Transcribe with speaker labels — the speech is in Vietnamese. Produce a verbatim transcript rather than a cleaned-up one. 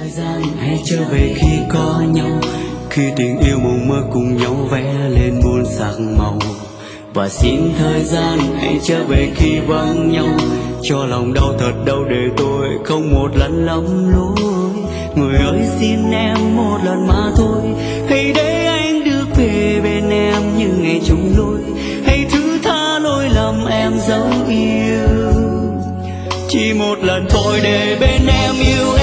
Speaker 1: thời gian hãy trở về khi có nhau, khi tình yêu mộng mơ cùng nhau vẽ lên muôn sắc màu. Và xin thời gian hãy trở về khi vắng nhau, cho lòng đau thật đau để tôi không một lần lầm lỗi. Người ơi xin em một lần mà thôi, hãy để anh được về bên em như ngày chung lối. Hãy thứ tha lỗi lầm em dấu yêu, chỉ một lần thôi để bên em yêu em.